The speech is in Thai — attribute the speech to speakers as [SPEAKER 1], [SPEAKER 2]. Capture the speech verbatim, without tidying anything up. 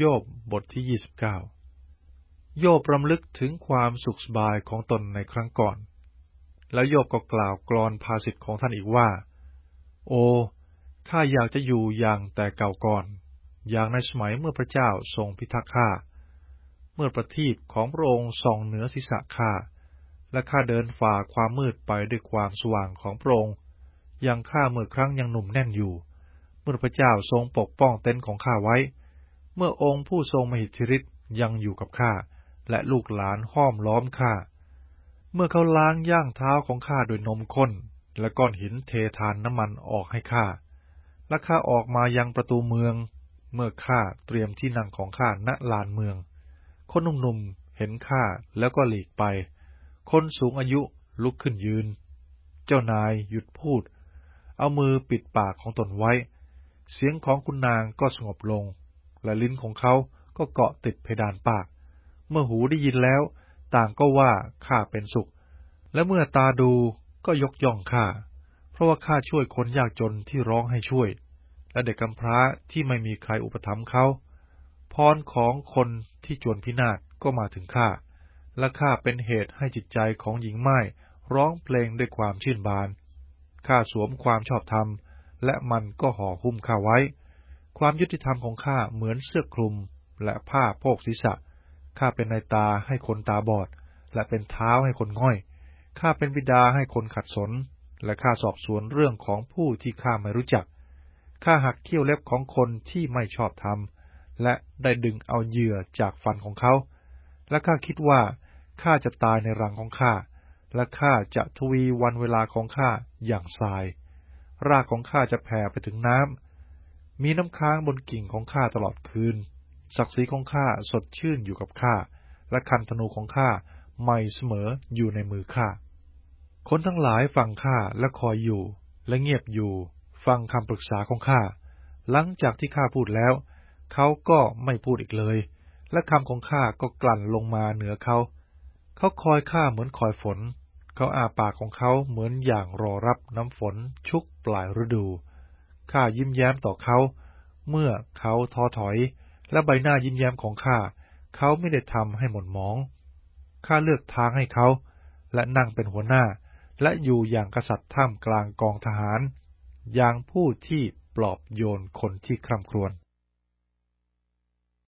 [SPEAKER 1] โยบบทที่ยี่สิบเก้าโยบรำลึกถึงความสุขสบายของตนในครั้งก่อนแล้วโยบก็กล่าวกลอนภาษิตของท่านอีกว่าโอ้ข้าอยากจะอยู่อย่างแต่เก่าก่อนอย่างในสมัยเมื่อพระเจ้าทรงพิทักษ์ข้าเมื่อประทีปของพระองค์ส่องเหนือศีรษะข้าและข้าเดินฝ่าความมืดไปด้วยความสว่างของพระองค์อย่างข้าเมื่อครั้งยังหนุ่มแน่นอยู่เมื่อพระเจ้าทรงปกป้องเต็นท์ของข้าไว้เมื่อองค์ผู้ทรงมหิทธิฤทธิ์ยังอยู่กับข้าและลูกหลานห้อมล้อมข้าเมื่อเขาล้างย่างเท้าของข้าด้วยนมข้นและก้อนหินเททานน้ำมันออกให้ข้าและข้าออกมายังประตูเมืองเมื่อข้าเตรียมที่นั่งของข้าณลานเมืองคนหนุ่มๆเห็นข้าแล้วก็หลีกไปคนสูงอายุลุกขึ้นยืนเจ้านายหยุดพูดเอามือปิดปากของตนไว้เสียงของคุณนางก็สงบลงและลิ้นของเขาก็เกาะติดเพดานปากเมื่อหูได้ยินแล้วต่างก็ว่าข้าเป็นสุขและเมื่อตาดูก็ยกย่องข้าเพราะว่าข้าช่วยคนยากจนที่ร้องให้ช่วยและเด็กกำพร้าที่ไม่มีใครอุปถัมภ์เขาพรของคนที่จวนพินาศก็มาถึงข้าและข้าเป็นเหตุให้จิตใจของหญิงม่ายร้องเพลงด้วยความชื่นบานข้าสวมความชอบธรรมและมันก็ห่อหุ้มข้าไว้ความยุติธรรมของข้าเหมือนเสื้อคลุมและผ้าโพกศีรษะข้าเป็นนายตาให้คนตาบอดและเป็นเท้าให้คนง่อยข้าเป็นบิดาให้คนขัดสนและข้าสอบสวนเรื่องของผู้ที่ข้าไม่รู้จักข้าหักเขี้ยวเล็บของคนที่ไม่ชอบธรรมและได้ดึงเอาเหยื่อจากฟันของเขาและข้าคิดว่าข้าจะตายในรังของข้าและข้าจะทวีวันเวลาของข้าอย่างทรายรากของข้าจะแผ่ไปถึงน้ำมีน้ำค้างบนกิ่งของข้าตลอดคืนศักดิ์ศรีของข้าสดชื่นอยู่กับข้าและคันธนูของข้าใหม่เสมออยู่ในมือข้าคนทั้งหลายฟังข้าและคอยอยู่และเงียบอยู่ฟังคำปรึกษาของข้าหลังจากที่ข้าพูดแล้วเขาก็ไม่พูดอีกเลยและคำของข้าก็กลั่นลงมาเหนือเขาเขาคอยข้าเหมือนคอยฝนเขาอ้าปากของเขาเหมือนอย่างรอรับน้ำฝนชุกปลายฤดูข้ายิ้มแย้มต่อเขาเมื่อเขาท้อถอยและใบหน้ายิ้มแย้มของข้าเขาไม่ได้ทำให้หม่นหมองข้าเลือกทางให้เขาและนั่งเป็นหัวหน้าและอยู่อย่างกษัตริย์ท่ามกลางกองทหารอย่างผู้ที่ปลอบโยนคนที่คร่ำครวญ